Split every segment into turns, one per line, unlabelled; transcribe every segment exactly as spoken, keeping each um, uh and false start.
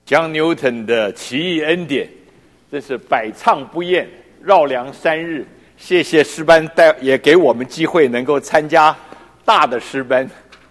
John Newton 的奇异恩典，真是百唱不厌，绕梁三日。谢谢诗班带，也给我们机会能够参加大的诗班。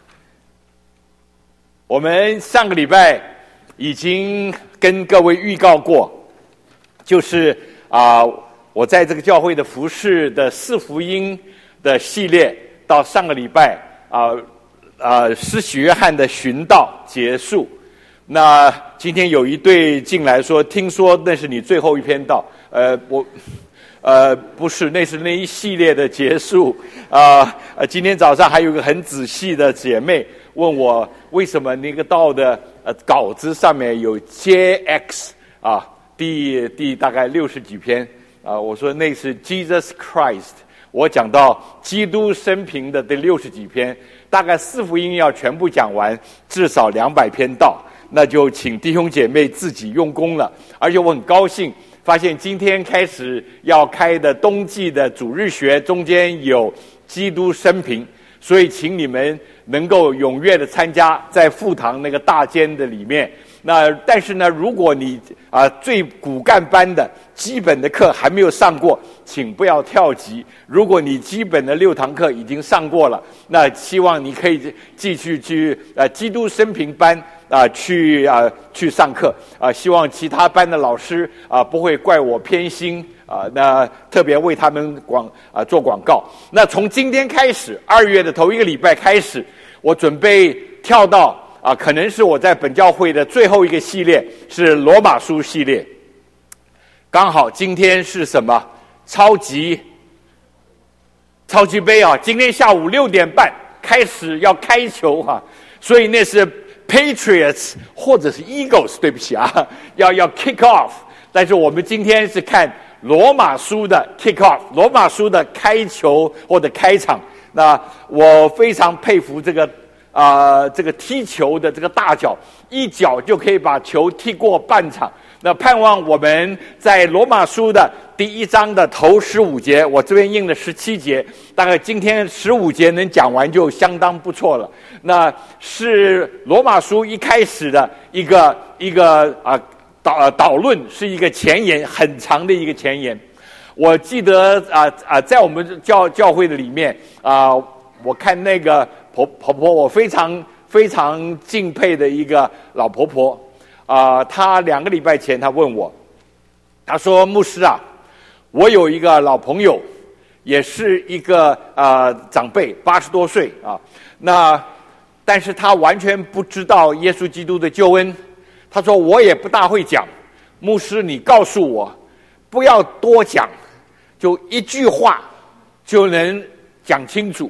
我们上个礼拜已经跟各位预告过，就是啊、呃，我在这个教会的服事的四福音的系列，到上个礼拜啊啊、呃，施洗约翰的寻道结束。那今天有一对进来说，听说那是你最后一篇道，呃，我，呃，不是，那是那一系列的结束啊。呃，今天早上还有一个很仔细的姐妹问我，为什么那个道的呃稿子上面有 J X 啊，第第大概六十几篇啊？我说那是 Jesus Christ， 我讲到基督生平的第六十几篇，大概四福音要全部讲完，至少两百篇道。那就请弟兄姐妹自己用功了，而且我很高兴发现今天开始要开的冬季的主日学中间有基督生平，所以请你们能够踊跃的参加，在副堂那个大间的里面。那但是呢，如果你啊、呃、最骨干班的基本的课还没有上过，请不要跳级。如果你基本的六堂课已经上过了，那希望你可以继续去呃基督生平班啊、呃、去啊、呃、去上课啊、呃。希望其他班的老师啊、呃、不会怪我偏心啊、呃。那特别为他们广啊、呃、做广告。那从今天开始，二月的头一个礼拜开始，我准备跳到。啊，可能是我在本教会的最后一个系列，是罗马书系列。刚好今天是什么？超级超级杯啊！今天下午六点半开始要开球啊，所以那是 Patriots 或者是 Eagles， 对不起啊，要要 kick off。但是我们今天是看罗马书的 kick off， 罗马书的开球或者开场。那我非常佩服这个。啊、呃，这个踢球的这个大脚，一脚就可以把球踢过半场。那盼望我们在罗马书的第一章的头十五节，我这边印了十七节，大概今天十五节能讲完就相当不错了。那是罗马书一开始的一个一个啊导呃导论，是一个前言，很长的一个前言。我记得啊啊，在我们教教会的里面啊、呃，我看那个。婆婆婆，我非常非常敬佩的一个老婆婆啊、呃，她两个礼拜前她问我，她说：“牧师啊，我有一个老朋友，也是一个啊、呃、长辈，八十多岁啊，那但是他完全不知道耶稣基督的救恩。他说我也不大会讲，牧师你告诉我，不要多讲，就一句话就能讲清楚。”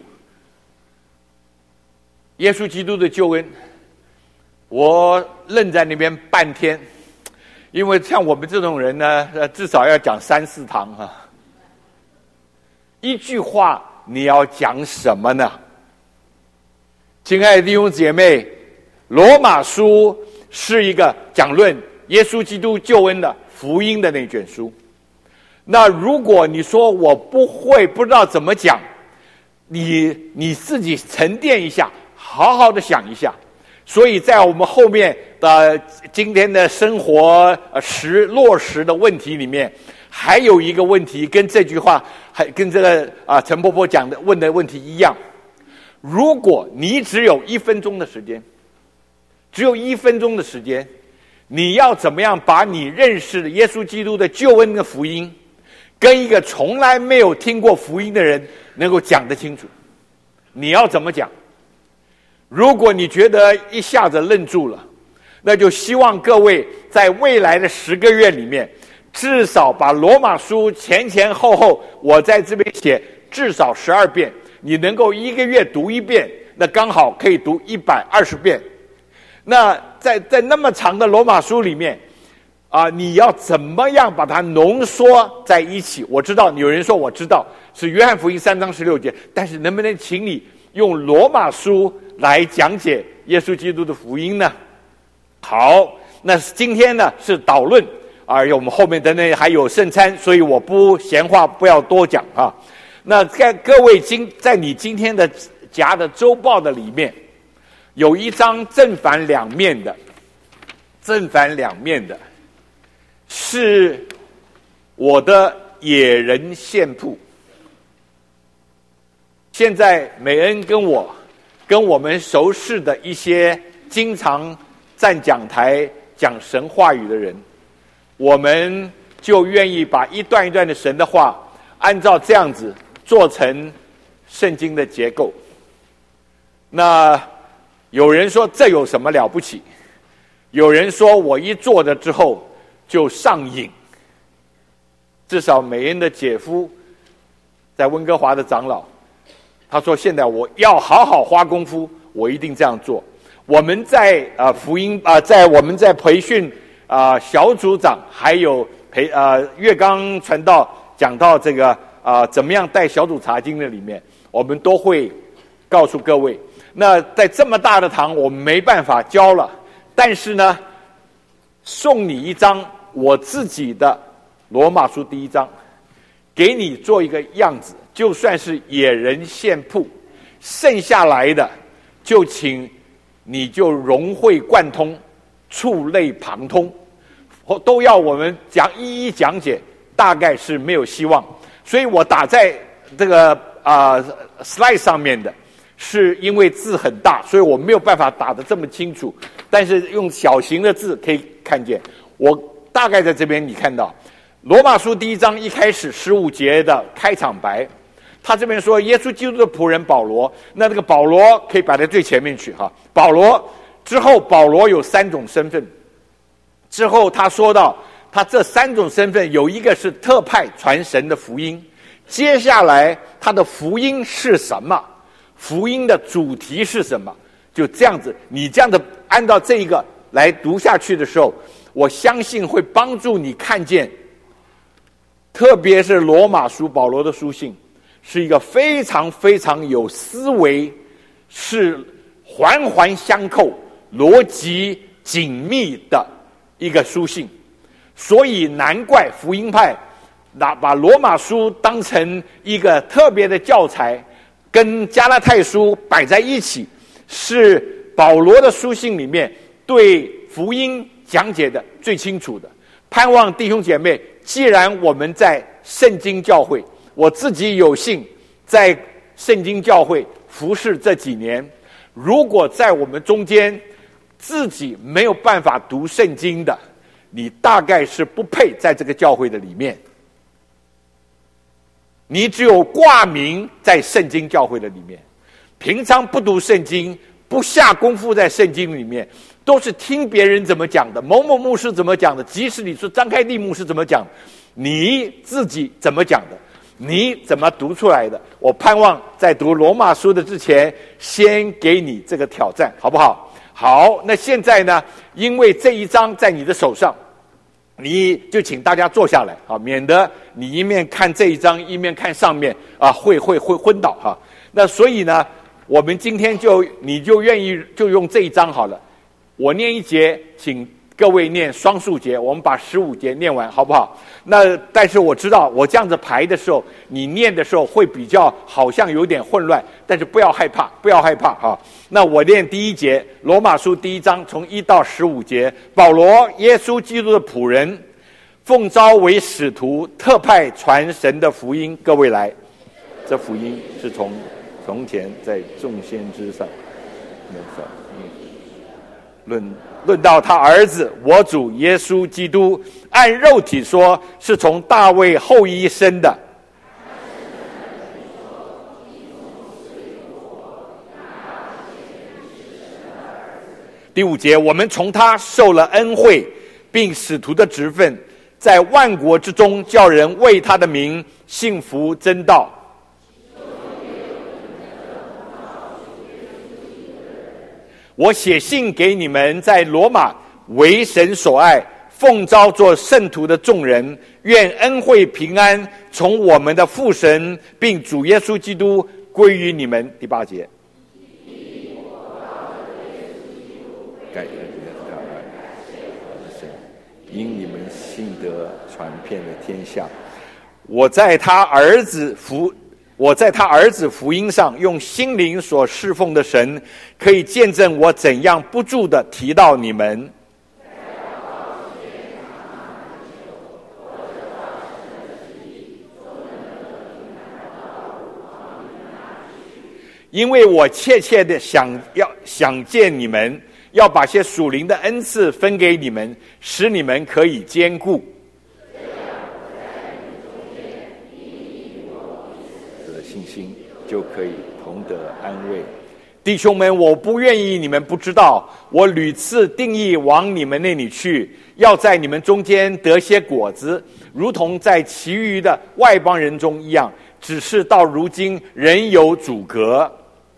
耶稣基督的救恩，我愣在那边半天，因为像我们这种人呢，呃，至少要讲三四堂啊。一句话你要讲什么呢？亲爱的弟兄姐妹，罗马书是一个讲论耶稣基督救恩的福音的那卷书。那如果你说我不会，不知道怎么讲，你你自己沉淀一下。好好的想一下，所以在我们后面的今天的生活实落实的问题里面，还有一个问题跟这句话还跟这个啊陈婆婆讲的问的问题一样。如果你只有一分钟的时间，只有一分钟的时间，你要怎么样把你认识的耶稣基督的救恩的福音，跟一个从来没有听过福音的人能够讲得清楚？你要怎么讲？如果你觉得一下子愣住了，那就希望各位在未来的十个月里面，至少把罗马书前前后后，我在这边写至少十二遍，你能够一个月读一遍，那刚好可以读一百二十遍。那在在那么长的罗马书里面，啊、呃，你要怎么样把它浓缩在一起？我知道有人说我知道是约翰福音三章十六节，但是能不能请你用罗马书来讲解耶稣基督的福音呢？好，那今天呢是导论，而且我们后面的那还有圣餐，所以我不闲话不要多讲啊。那在各位今在你今天的夹的周报的里面，有一张正反两面的， 正反两面的，是我的野人献铺。现在美恩跟我跟我们熟识的一些经常站讲台讲神话语的人，我们就愿意把一段一段的神的话按照这样子做成圣经的结构。那有人说这有什么了不起，有人说我一做了之后就上瘾。至少美恩的姐夫在温哥华的长老，他说现在我要好好花功夫，我一定这样做。我们在啊、呃、福音啊、呃、在我们在培训啊、呃、小组长还有培啊、呃、月刚传道讲到这个啊、呃、怎么样带小组查经的里面，我们都会告诉各位。那在这么大的堂我们没办法教了，但是呢送你一张我自己的罗马书第一章，给你做一个样子，就算是野人献铺，剩下来的就请你就融会贯通，触类旁通，都要我们讲一一讲解，大概是没有希望。所以我打在这个啊、呃、slide 上面的，是因为字很大，所以我没有办法打得这么清楚，但是用小型的字可以看见。我大概在这边你看到罗马书第一章一开始十五节的开场白，他这边说耶稣基督的仆人保罗，那这个保罗可以摆在最前面去哈。保罗之后，保罗有三种身份，之后他说到他这三种身份有一个是特派传神的福音，接下来他的福音是什么，福音的主题是什么，就这样子，你这样的按照这一个来读下去的时候，我相信会帮助你看见，特别是罗马书保罗的书信是一个非常非常有思维，是环环相扣，逻辑紧密的一个书信。所以难怪福音派拿把罗马书当成一个特别的教材，跟加拉太书摆在一起，是保罗的书信里面对福音讲解的最清楚的。盼望弟兄姐妹，既然我们在圣经教会，我自己有幸在圣经教会服侍这几年，如果在我们中间自己没有办法读圣经的，你大概是不配在这个教会的里面。你只有挂名在圣经教会的里面，平常不读圣经，不下功夫在圣经里面，都是听别人怎么讲的，某某牧师怎么讲的，即使你说张开利牧师怎么讲，你自己怎么讲的，你怎么读出来的？我盼望在读罗马书的之前，先给你这个挑战，好不好？好，那现在呢，因为这一章在你的手上，你就请大家坐下来啊，免得你一面看这一章，一面看上面啊，会会会昏倒哈。那所以呢，我们今天就你就愿意就用这一章好了。我念一节，请各位念双数节，我们把十五节念完，好不好？那但是我知道，我这样子排的时候，你念的时候会比较好像有点混乱，但是不要害怕，不要害怕哈。那我念第一节，罗马书第一章从一到十五节，保罗，耶稣基督的仆人，奉召为使徒，特派传神的福音。各位来，这福音是从从前在众先知上论论到他儿子我主耶稣基督，按肉体说是从大卫后裔生的。第五节，我们从他受了恩惠，并使徒的职分，在万国之中叫人为他的名信服真道。我写信给你们在罗马为神所爱，奉召做圣徒的众人，愿恩惠平安从我们的父神并主耶稣基督归于你们。第八节，因你们信德传遍了天下。我在他儿子福我在他儿子福音上用心灵所侍奉的神，可以见证我怎样不住地提到你们。 因为我切切的想要想见你们，要把些属灵的恩赐分给你们，使你们可以坚固。的信心就可以同得安慰。弟兄们，我不愿意你们不知道，我屡次定义往你们那里去，要在你们中间得些果子，如同在其余的外邦人中一样，只是到如今仍有阻隔。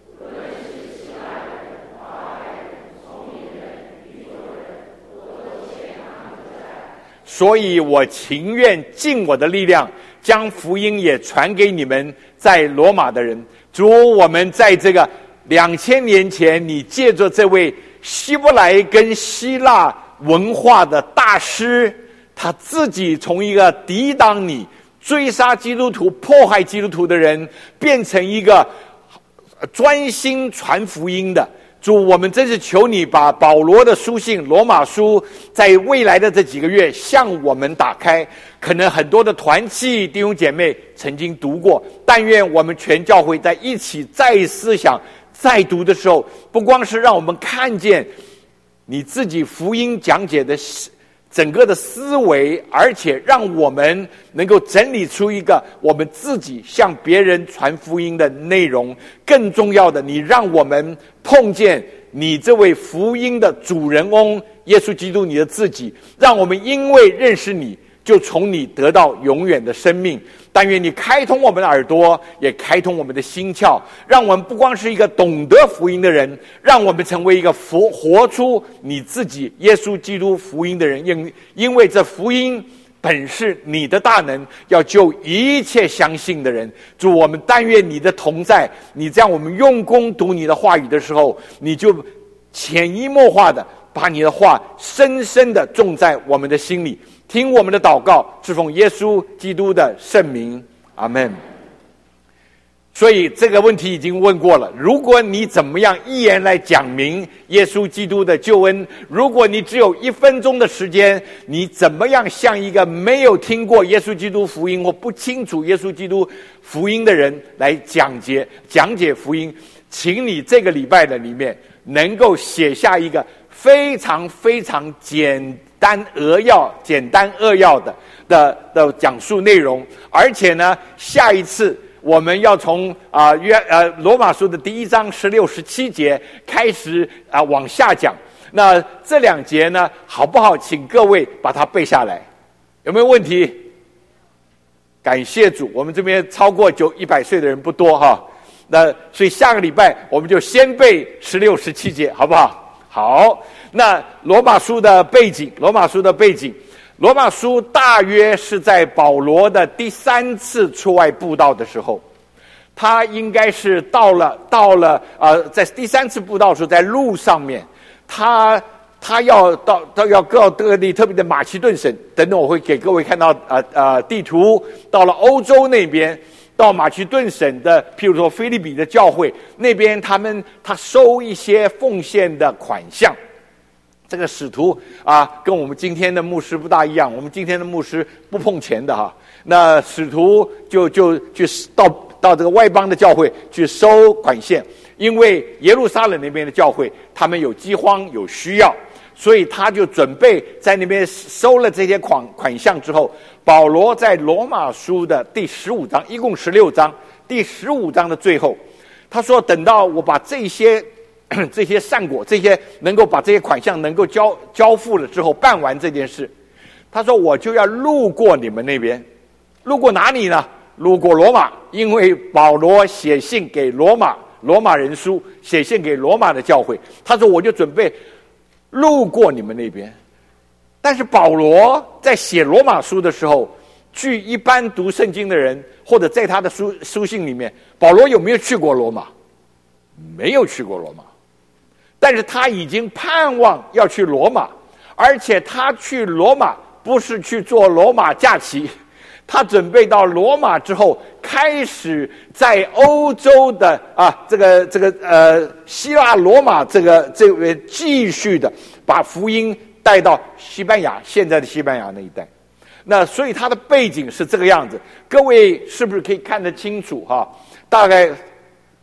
所以我情愿尽我的力量，将福音也传给你们在罗马的人。主，我们在这个两千年前，你借着这位希伯来跟希腊文化的大师，他自己从一个抵挡你、追杀基督徒、迫害基督徒的人，变成一个专心传福音的。主，我们真是求你把保罗的书信罗马书在未来的这几个月向我们打开。可能很多的团契弟兄姐妹曾经读过，但愿我们全教会在一起再思想再读的时候，不光是让我们看见你自己福音讲解的整个的思维，而且让我们能够整理出一个我们自己向别人传福音的内容。更重要的，你让我们碰见你这位福音的主人翁耶稣基督，你的自己，让我们因为认识你，就从你得到永远的生命。但愿你开通我们的耳朵，也开通我们的心窍，让我们不光是一个懂得福音的人，让我们成为一个活活出你自己耶稣基督福音的人。因因为这福音本是你的大能，要救一切相信的人。主，我们但愿你的同在，你这样我们用功读你的话语的时候，你就潜移默化的把你的话深深的种在我们的心里。听我们的祷告，是奉耶稣基督的圣名，阿们。所以这个问题已经问过了，如果你怎么样一言来讲明耶稣基督的救恩，如果你只有一分钟的时间，你怎么样向一个没有听过耶稣基督福音或不清楚耶稣基督福音的人来讲解讲解福音？请你这个礼拜的里面能够写下一个非常非常简单扼要、简单扼要的的的讲述内容，而且呢，下一次我们要从啊约呃罗马书的第一章十六、十七节开始啊往下讲。那这两节呢，好不好？请各位把它背下来，有没有问题？感谢主，我们这边超过九一百岁的人不多哈。那所以下个礼拜我们就先背十六、十七节，好不好？好，那罗马书的背景，罗马书的背景，罗马书大约是在保罗的第三次出外布道的时候，他应该是到了到了呃，在第三次布道的时候，在路上面，他他要到到要到各地，特别的马其顿省等等，我会给各位看到呃呃地图，到了欧洲那边。到马其顿省的，譬如说腓立比的教会那边，他们他收一些奉献的款项。这个使徒啊，跟我们今天的牧师不大一样，我们今天的牧师不碰钱的哈。那使徒就就去到到这个外邦的教会去收款项，因为耶路撒冷那边的教会他们有饥荒有需要。所以他就准备在那边收了这些款款项之后，保罗在罗马书的第十五章，一共十六章，第十五章的最后，他说：“等到我把这些这些善果，这些能够把这些款项能够交交付了之后，办完这件事，他说我就要路过你们那边，路过哪里呢？路过罗马，因为保罗写信给罗马，罗马人书写信给罗马的教会，他说我就准备。”路过你们那边，但是保罗在写罗马书的时候，据一般读圣经的人或者在他的书书信里面，保罗有没有去过罗马？没有去过罗马，但是他已经盼望要去罗马，而且他去罗马不是去做罗马假期，他准备到罗马之后，开始在欧洲的啊，这个这个呃希腊罗马这个这个继续的把福音带到西班牙，现在的西班牙那一带。那所以他的背景是这个样子，各位是不是可以看得清楚哈？大概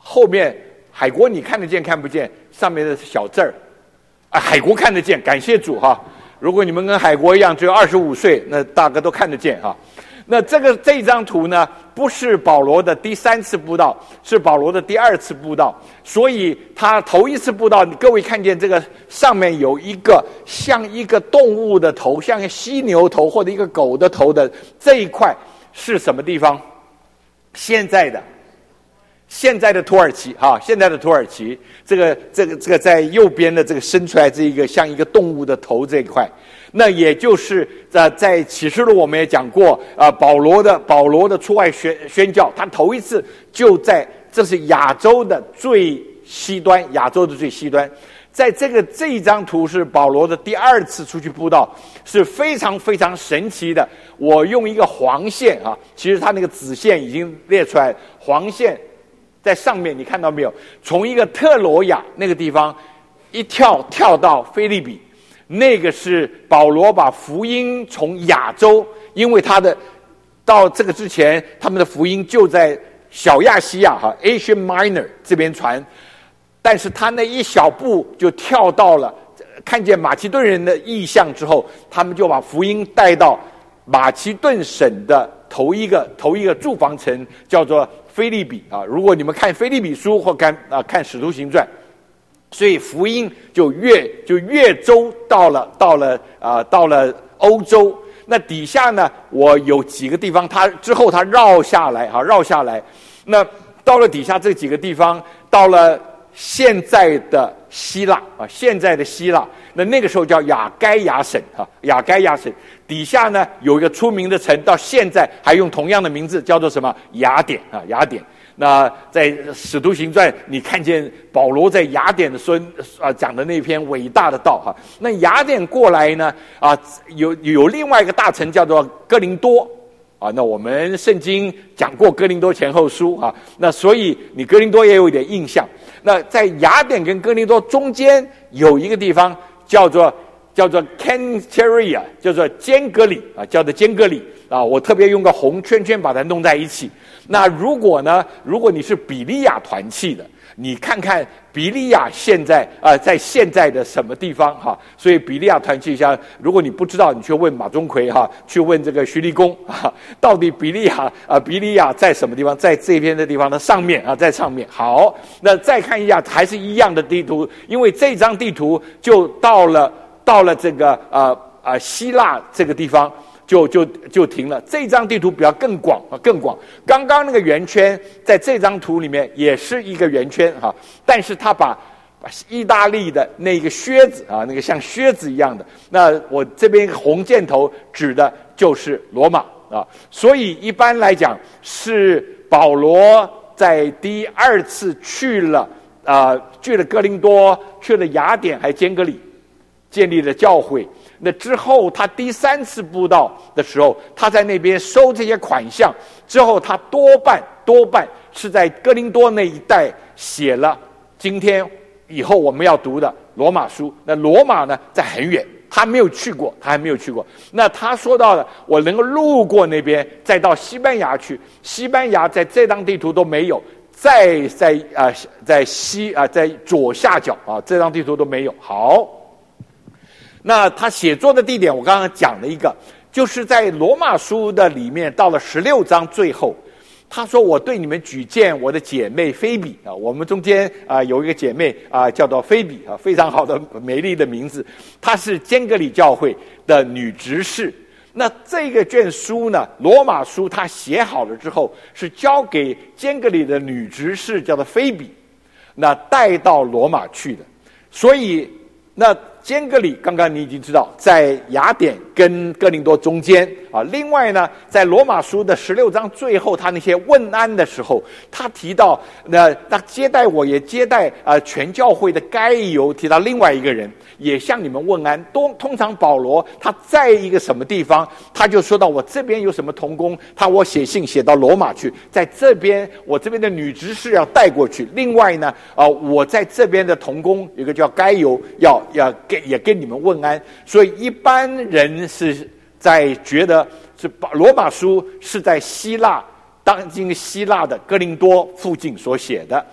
后面海国你看得见看不见？上面的小字儿，啊，海国看得见，感谢主哈。如果你们跟海国一样只有二十五岁，那大哥都看得见哈。那这个这张图呢，不是保罗的第三次布道，是保罗的第二次布道。所以他头一次布道，各位看见这个上面有一个像一个动物的头，像一个犀牛头或者一个狗的头的这一块是什么地方？现在的现在的土耳其哈，现在的土耳其，这个这个这个在右边的这个伸出来这一个像一个动物的头这一块。那也就是在在启示录我们也讲过啊、呃，保罗的保罗的出外宣宣教，他头一次就在这是亚洲的最西端，亚洲的最西端，在这个这一张图是保罗的第二次出去布道，是非常非常神奇的。我用一个黄线啊，其实他那个子线已经列出来，黄线在上面，你看到没有？从一个特罗亚那个地方一跳跳到腓立比。那个是保罗把福音从亚洲，因为他的到这个之前，他们的福音就在小亚细亚哈 Asia Minor 这边传，但是他那一小步就跳到了，看见马其顿人的意象之后，他们就把福音带到马其顿省的头一个头一个住房城，叫做腓立比啊。如果你们看腓立比书或看啊看使徒行传。所以福音就越就越洲到了到了啊、呃、到了欧洲。那底下呢，我有几个地方，它之后它绕下来哈，绕下来。那到了底下这几个地方，到了现在的希腊啊，现在的希腊。那那个时候叫亚该亚省啊，亚该亚省底下呢有一个出名的城，到现在还用同样的名字，叫做什么雅典啊，雅典。那在《使徒行传》，你看见保罗在雅典的说啊讲的那篇伟大的道哈。那雅典过来呢啊，有有另外一个大城叫做哥林多啊。那我们圣经讲过哥林多前后书啊，那所以你哥林多也有一点印象。那在雅典跟哥林多中间有一个地方叫做叫做 Cenchreae， 叫做坚革哩啊，叫做坚革哩啊。我特别用个红圈圈把它弄在一起。那如果呢？如果你是比利亚团契的，你看看比利亚现在啊、呃，在现在的什么地方哈？所以比利亚团契像，如果你不知道，你去问马钟馗哈，去问这个徐立功啊，到底比利亚啊、呃，比利亚在什么地方？在这边的地方的上面啊，在上面。好，那再看一下，还是一样的地图，因为这张地图就到了到了这个呃呃希腊这个地方。就就就停了。这张地图比较更广啊，更广。刚刚那个圆圈在这张图里面也是一个圆圈哈，但是他把把意大利的那个靴子啊，那个像靴子一样的，那我这边红箭头指的就是罗马啊。所以一般来讲是保罗在第二次去了啊、呃，去了哥林多，去了雅典，还坚革哩，建立了教会。那之后他第三次布道的时候，他在那边收这些款项之后，他多半多半是在哥林多那一带写了今天以后我们要读的罗马书。那罗马呢在很远，他没有去过，他还没有去过。那他说到的，我能够路过那边，再到西班牙去。西班牙在这张地图都没有，再在啊、呃、在西啊、呃、在左下角啊，这张地图都没有。好。那他写作的地点，我刚刚讲了一个，就是在罗马书的里面，到了十六章最后，他说：“我对你们举荐我的姐妹菲比啊，我们中间啊、呃、有一个姐妹啊、呃、叫做菲比啊，非常好的美丽的名字，她是坚革哩教会的女执事。那这个卷书呢，罗马书他写好了之后，是交给坚革哩的女执事，叫做菲比，那带到罗马去的，所以那。”坚革哩，刚刚你已经知道，在雅典跟哥林多中间啊。另外呢，在罗马书的十六章最后，他那些问安的时候，他提到那那接待我也接待啊、呃、全教会的该犹，提到另外一个人也向你们问安。通通常保罗他在一个什么地方，他就说到我这边有什么同工，他我写信写到罗马去，在这边我这边的女执事要带过去。另外呢，啊、呃、我在这边的同工有个叫该犹，要要给。也跟你们问安，所以一般人是在觉得是罗马书是在希腊，当今希腊的哥林多附近所写的。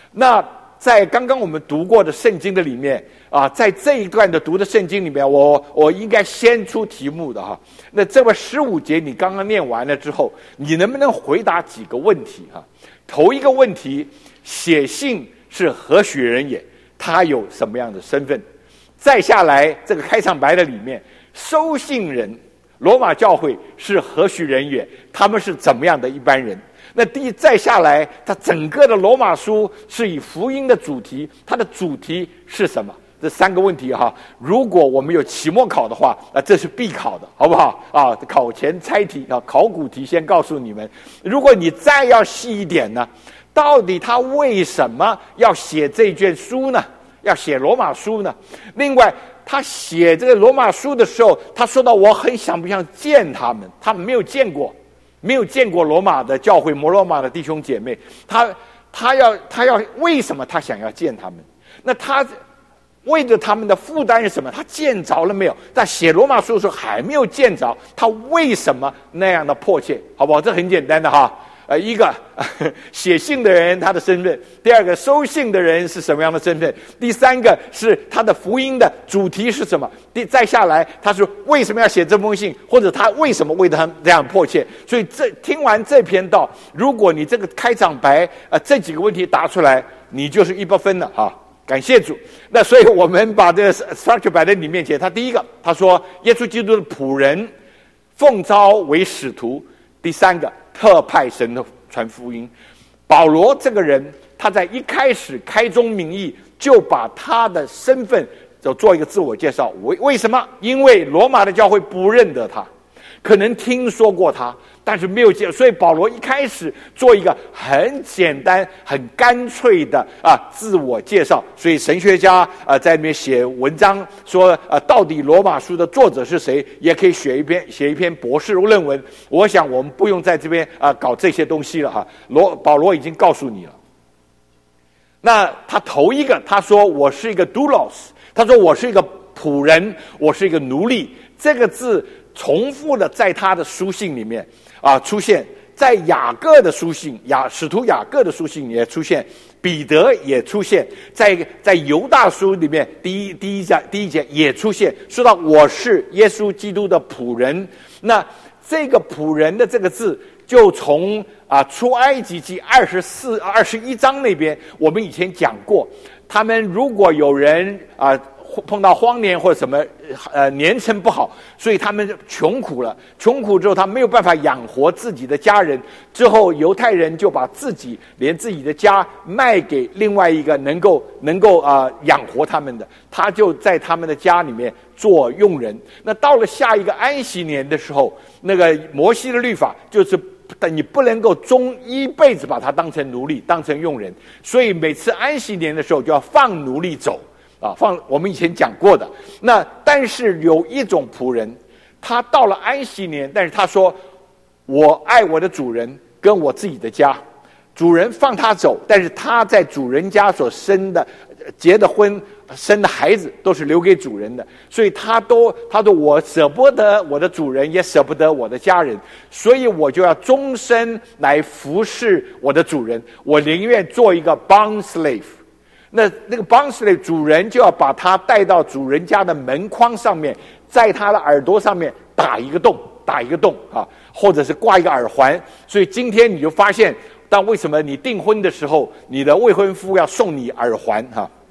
那在刚刚我们读过的圣经的里面啊，在这一段的读的圣经里面，我我应该先出题目的哈。那这么十五节你刚刚念完了之后，你能不能回答几个问题哈？头一个问题，写信是何许人也？他有什么样的身份？再下来这个开场白的里面，收信人罗马教会是何许人也？他们是怎么样的一般人？那第一再下来，它整个的罗马书是以福音的主题，它的主题是什么？这三个问题哈，如果我们有期末考的话，啊，这是必考的，好不好？啊，考前猜题啊，考古题先告诉你们。如果你再要细一点呢，到底他为什么要写这卷书呢？要写罗马书呢？另外，他写这个罗马书的时候，他说到我很想不想见他们，他们没有见过。没有见过罗马的教会，摩罗马的弟兄姐妹，他他要他要为什么他想要见他们？那他为了他们的负担是什么？他见着了没有？在写罗马书的时候还没有见着，他为什么那样的迫切？好不好？这很简单的哈。呃，一个写信的人他的身份，第二个收信的人是什么样的身份，第三个是他的福音的主题是什么，第再下来他说为什么要写这封信，或者他为什么为他这样迫切。所以这听完这篇道，如果你这个开场白呃这几个问题答出来，你就是一百分了哈。感谢主。那所以我们把这个 structure 摆在你面前，他第一个他说耶稣基督的仆人奉召为使徒，第三个特派神的传福音。保罗这个人，他在一开始开宗明义就把他的身份就做一个自我介绍。为为什么？因为罗马的教会不认得他，可能听说过他，但是没有见，所以保罗一开始做一个很简单、很干脆的啊自我介绍。所以神学家啊在那边写文章说啊，到底罗马书的作者是谁，也可以写一篇写一篇博士论文。我想我们不用在这边啊搞这些东西了哈。罗保罗已经告诉你了。那他头一个他说我是一个 doulos， 他说我是一个仆人，我是一个奴隶。这个字重复的在他的书信里面啊出现，在雅各的书信，雅使徒雅各的书信也出现，彼得也出现，在在犹大书里面第一第一节第一节也出现，说到我是耶稣基督的仆人。那这个仆人的这个字，就从啊出埃及记二十四二十一章那边，我们以前讲过，他们如果有人啊碰到荒年或者什么呃年成不好，所以他们穷苦了，穷苦之后他没有办法养活自己的家人，之后犹太人就把自己连自己的家卖给另外一个能够能够啊、呃、养活他们的，他就在他们的家里面做佣人。那到了下一个安息年的时候，那个摩西的律法就是但你不能够终一辈子把他当成奴隶，当成佣人，所以每次安息年的时候就要放奴隶走啊，放我们以前讲过的。那但是有一种仆人，他到了安息年，但是他说我爱我的主人跟我自己的家，主人放他走，但是他在主人家所生的结的婚生的孩子都是留给主人的，所以他都他说我舍不得我的主人，也舍不得我的家人，所以我就要终身来服侍我的主人，我宁愿做一个 bond slave。那那个 bond slave 主人就要把他带到主人家的门框上面，在他的耳朵上面打一个洞，打一个洞啊，或者是挂一个耳环。所以今天你就发现，但为什么你订婚的时候，你的未婚夫要送你耳环哈、啊？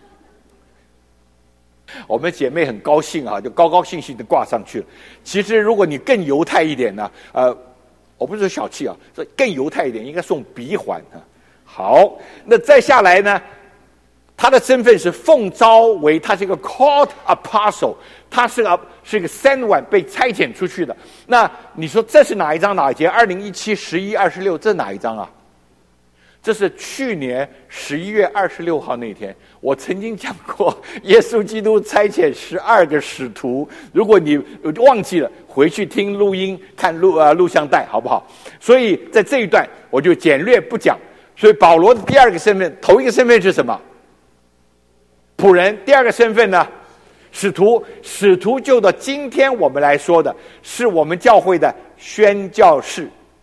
我们姐妹很高兴啊，就高高兴兴的挂上去了。其实如果你更犹太一点呢，呃，我不是说小气啊，说更犹太一点，应该送鼻环啊。好，那再下来呢，他的身份是奉召为，他是一个 called apostle， 他是个是一个 sent one 被差遣出去的。那你说这是哪一章哪一节？二零一七十一二十六，这是哪一章啊？这是去年十一月二十六号那天，我曾经讲过，耶稣基督差遣十二个使徒。如果你忘记了，回去听录音、看录呃录像带，好不好？所以在这一段我就简略不讲。所以保罗的第二个身份，头一个身份是什么？仆人。第二个身份呢？使徒。使徒就到今天我们来说的，是我们教会的宣教士。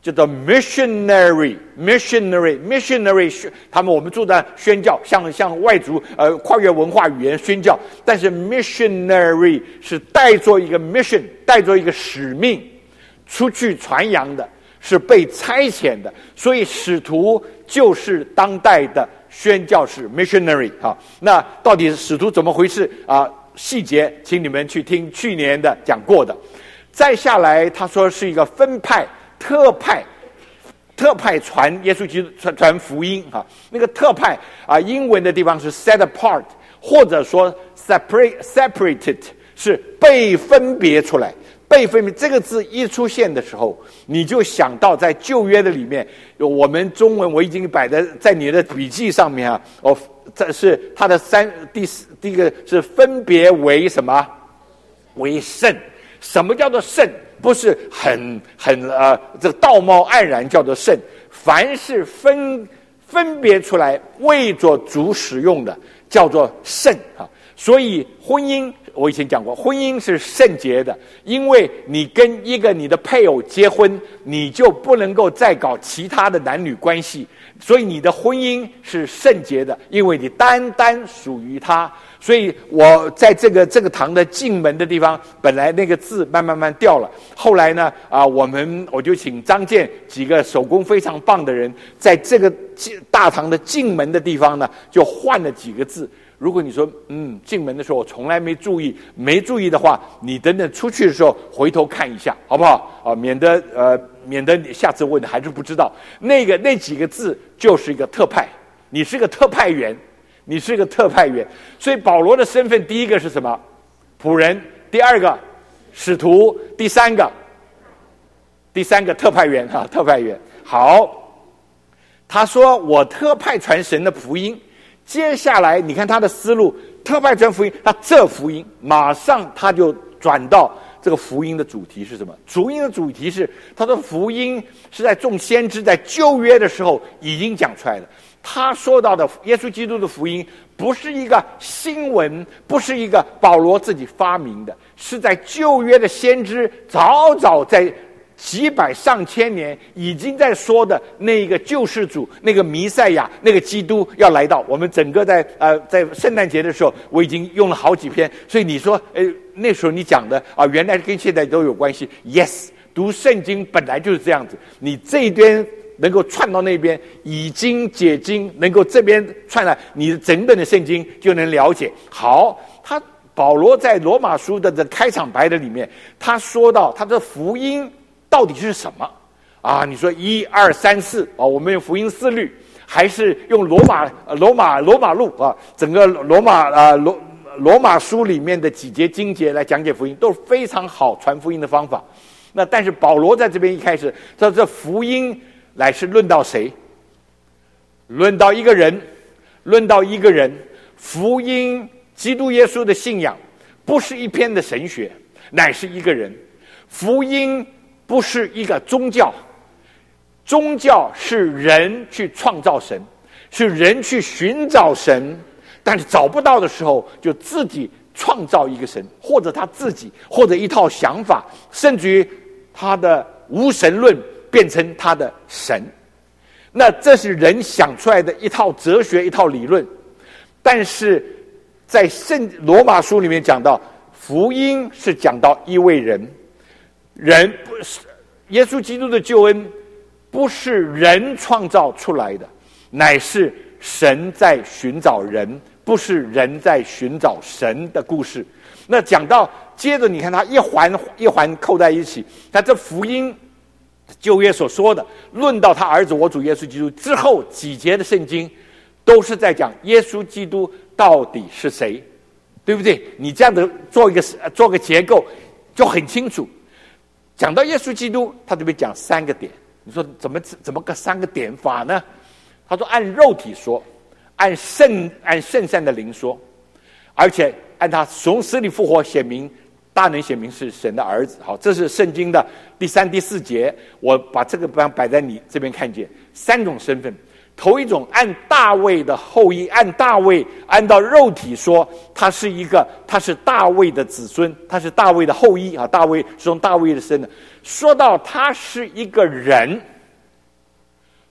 叫做 missionary missionary missionary 他们我们住在宣教，向向外族呃跨越文化语言宣教，但是 missionary 是带着一个 mission 带着一个使命出去传扬的，是被差遣的，所以使徒就是当代的宣教士 missionary 啊。那到底使徒怎么回事啊？细节请你们去听去年的讲过的。再下来他说是一个分派特派特派传耶稣基督传传福音啊，那个特派啊，英文的地方是 set apart， 或者说 separate separated， 是被分别出来。被分别这个字一出现的时候，你就想到在旧约的里面，我们中文我已经摆在在你的笔记上面啊。哦，这是它的三第四第一个是分别为什么？为圣。什么叫做圣？不是很很呃这个道貌岸然叫做圣，凡是分分别出来为着主使用的叫做圣啊。所以婚姻我以前讲过，婚姻是圣洁的，因为你跟一个你的配偶结婚，你就不能够再搞其他的男女关系，所以你的婚姻是圣洁的，因为你单单属于他。所以我在这个这个堂的进门的地方，本来那个字慢慢慢掉了，后来呢啊，我们我就请张健几个手工非常棒的人，在这个大堂的进门的地方呢，就换了几个字。如果你说嗯进门的时候我从来没注意，没注意的话，你等等出去的时候回头看一下，好不好啊？免得呃免得你下次问还是不知道。那个那几个字就是一个特派，你是个特派员，你是个特派员。所以保罗的身份，第一个是什么？仆人，第二个使徒，第三个第三个特派员哈、啊，特派员。好，他说我特派传神的福音。接下来你看他的思路，特派传福音，他这福音马上他就转到这个福音的主题是什么？福音的主题是他的福音是在众先知在旧约的时候已经讲出来的。他说到的耶稣基督的福音不是一个新闻，不是一个保罗自己发明的，是在旧约的先知早早在几百上千年已经在说的那个救世主，那个弥赛亚，那个基督要来到。我们整个在呃在圣诞节的时候，我已经用了好几篇。所以你说，呃那时候你讲的啊，原来跟现在都有关系。Yes， 读圣经本来就是这样子，你这边能够串到那边，以经解经，能够这边串来，你的整本的圣经就能了解。好，他保罗在罗马书的这开场白的里面，他说到他的福音到底是什么啊？你说一二三四啊，我们用福音四律，还是用罗马罗马罗马路啊？整个罗马啊罗罗马书里面的几节经节来讲解福音，都是非常好传福音的方法。那但是保罗在这边一开始，他这福音来是论到谁？论到一个人，论到一个人。福音，基督耶稣的信仰，不是一篇的神学，乃是一个人。福音不是一个宗教，宗教是人去创造神，是人去寻找神，但是找不到的时候，就自己创造一个神，或者他自己，或者一套想法，甚至于他的无神论变成他的神。那这是人想出来的一套哲学，一套理论。但是在圣罗马书里面讲到，福音是讲到一位人。人不是耶稣基督的救恩，不是人创造出来的，乃是神在寻找人，不是人在寻找神的故事。那讲到接着，你看他一环一环扣在一起，他这福音旧约所说的，论到他儿子我主耶稣基督之后几节的圣经，都是在讲耶稣基督到底是谁，对不对？你这样的做一个做个结构就很清楚。讲到耶稣基督，他这边讲三个点。你说怎么怎么个三个点法呢？他说按肉体说，按圣按圣善的灵说，而且按他从死里复活显明，大能显明是神的儿子。好，这是圣经的第三、第四节。我把这个摆在你这边看见三种身份。头一种按大卫的后裔，按大卫按照肉体说，他是一个，他是大卫的子孙，他是大卫的后裔啊。大卫是从大卫的生的。说到他是一个人，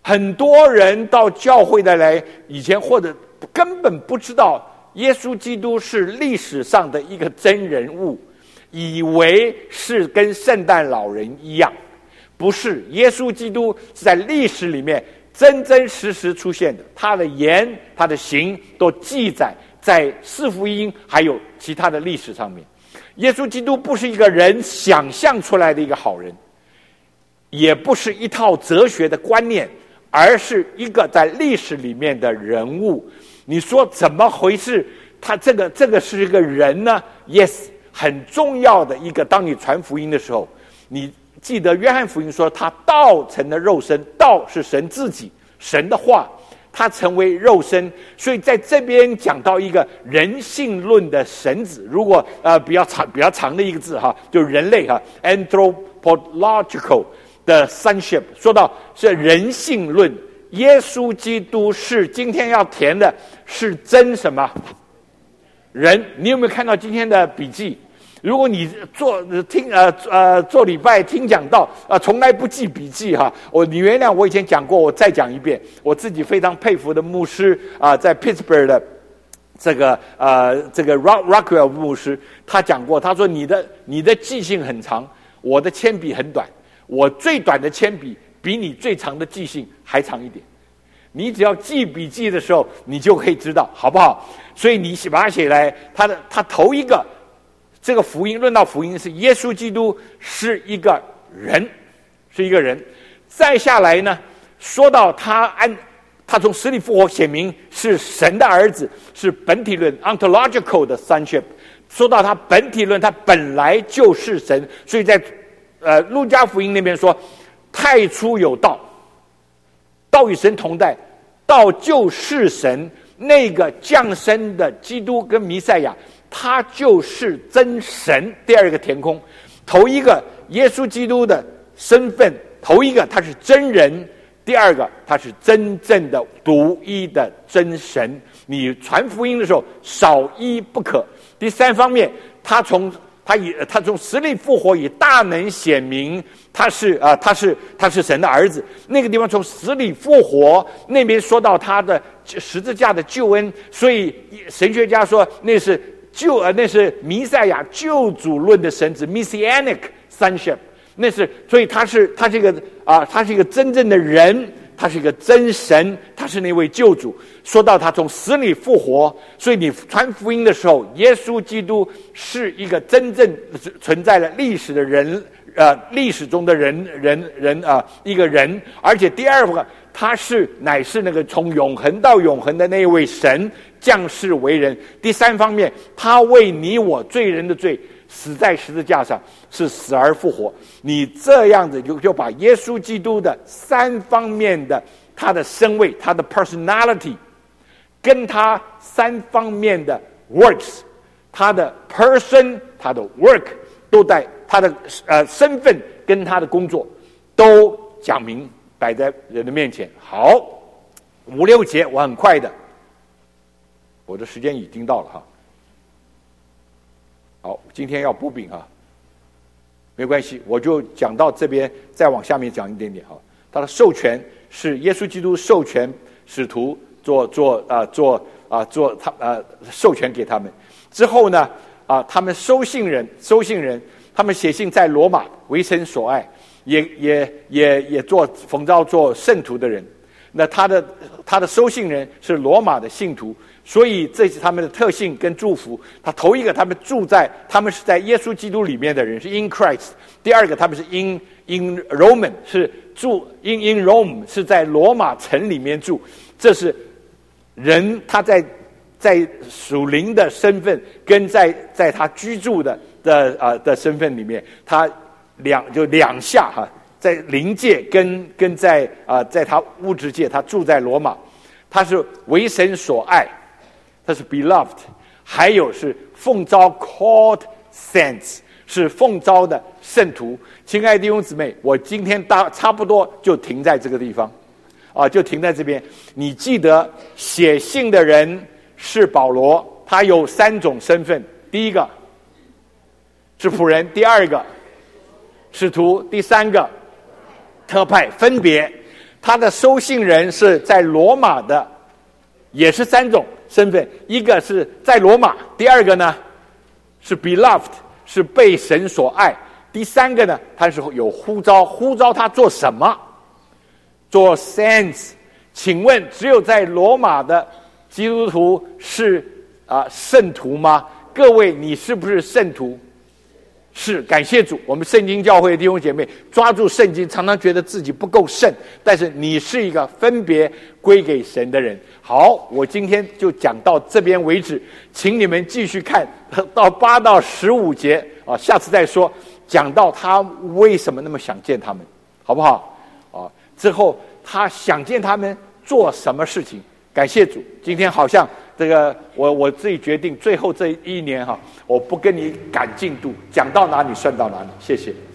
很多人到教会的来，以前或者根本不知道耶稣基督是历史上的一个真人物，以为是跟圣诞老人一样。不是，耶稣基督是在历史里面真真实实出现的，他的言他的行都记载在四福音还有其他的历史上面。耶稣基督不是一个人想象出来的一个好人，也不是一套哲学的观念，而是一个在历史里面的人物。你说怎么回事？他这个这个是一个人呢？ Yes， 很重要的一个。当你传福音的时候，你记得约翰福音说他道成了肉身，道是神自己，神的话，他成为肉身。所以在这边讲到一个人性论的神子，如果呃比较长比较长的一个字哈，就人类哈 anthropological 的 sonship， 说到是人性论。耶稣基督是今天要填的是真什么人？你有没有看到今天的笔记？如果你做听呃呃做礼拜听讲道啊、呃，从来不记笔记哈，我你原谅我以前讲过，我再讲一遍。我自己非常佩服的牧师啊、呃，在 Pittsburgh 的这个呃这个 Rock Rockwell 牧师，他讲过，他说你的你的记性很长，我的铅笔很短，我最短的铅笔比你最长的记性还长一点。你只要记笔记的时候，你就可以知道，好不好？所以你把它写来，他的他头一个。这个福音论到福音是耶稣基督是一个人，是一个人。再下来呢，说到他按他从死里复活，显明是神的儿子，是本体论 ontological 的 sonship。说到他本体论，他本来就是神，所以在呃路加福音那边说，太初有道，道与神同在，道就是神，那个降生的基督跟弥赛亚。他就是真神。第二个填空，头一个耶稣基督的身份，头一个他是真人，第二个他是真正的独一的真神。你传福音的时候少一不可。第三方面，他从他以他从死里复活，以大能显明他是啊、呃、他是他是神的儿子。那个地方从死里复活，那边说到他的十字架的救恩，所以神学家说那是。救呃，那是弥赛亚救主论的神子 ，Messianic sonship， 那是，所以他是他是一个啊、呃，他是一个真正的人，他是一个真神，他是那位救主。说到他从死里复活，所以你传福音的时候，耶稣基督是一个真正存在了历史的人，呃，历史中的人人人啊、呃，一个人。而且第二个，他是乃是那个从永恒到永恒的那一位神。降世为人。第三方面，他为你我罪人的罪死在十字架上，是死而复活。你这样子就就把耶稣基督的三方面的他的身位，他的 personality， 跟他三方面的 works， 他的 person， 他的 work， 都在他的呃身份跟他的工作都讲明摆在人的面前。好，五六节我很快的。我的时间已经到了哈，好，今天要补饼哈，没关系，我就讲到这边，再往下面讲一点点哈。他的授权是耶稣基督授权使徒做做啊、呃、做啊、呃、做他呃授权给他们之后呢啊、呃，他们收信人收信人，他们写信在罗马为神所爱，也也也也做奉召做圣徒的人。那他的他的收信人是罗马的信徒。所以这是他们的特性跟祝福。他头一个，他们住在，他们是在耶稣基督里面的人，是 in Christ。第二个，他们是 in in Roman， 是住 in in Rome， 是在罗马城里面住。这是人他在在属灵的身份，跟在在他居住的的啊、呃、的身份里面，他两就两下哈，在灵界跟跟在啊、呃、在他物质界，他住在罗马，他是为神所爱。他是 beloved， 还有是奉召 called saints， 是奉召的圣徒。亲爱的弟兄姊妹，我今天大差不多就停在这个地方，啊，就停在这边。你记得写信的人是保罗，他有三种身份：第一个是仆人，第二个使徒，第三个特派。分别他的收信人是在罗马的，也是三种身份，一个是在罗马，第二个呢是 beloved， 是被神所爱，第三个呢他是有呼召，呼召他做什么？做 saints。请问只有在罗马的基督徒是啊、呃、圣徒吗？各位，你是不是圣徒？是，感谢主，我们圣经教会的弟兄姐妹抓住圣经，常常觉得自己不够圣，但是你是一个分别归给神的人。好，我今天就讲到这边为止，请你们继续看到八到十五节啊，下次再说，讲到他为什么那么想见他们，好不好？啊，之后他想见他们做什么事情？感谢主，今天好像这个我我自己决定，最后这一年哈，我不跟你赶进度，讲到哪里算到哪里，谢谢。